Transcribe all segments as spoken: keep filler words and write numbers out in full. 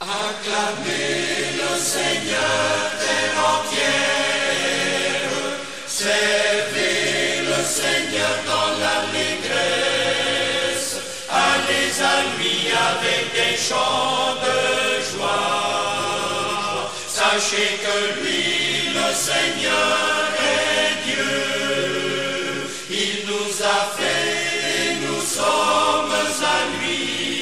Acclamez le Seigneur terre entière, servez le Seigneur dans l'allégresse, allez à lui avec des chants de joie. Sachez que lui, le Seigneur, est Dieu. Il nous a fait et nous sommes à lui.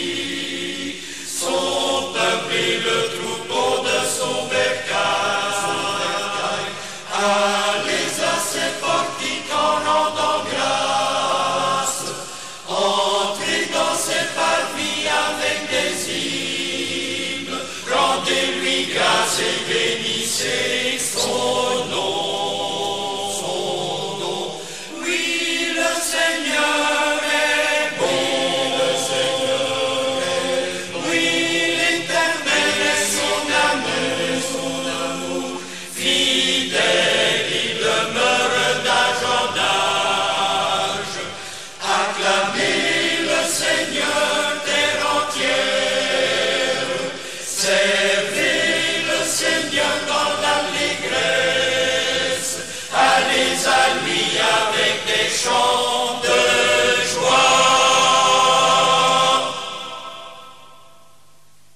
Son peuple est le troupeau de son bercail. Allez à ses portiques en rendant grâce. Entrez dans ses parvis avec des hymnes. Rendez-lui grâce et bénissez.